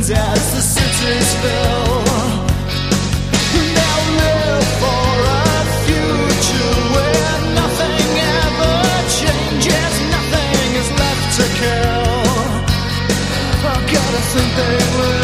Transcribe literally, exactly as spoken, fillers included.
as the cities fill. Now live for a future where nothing ever changes, nothing is left to kill. I gotta think they will.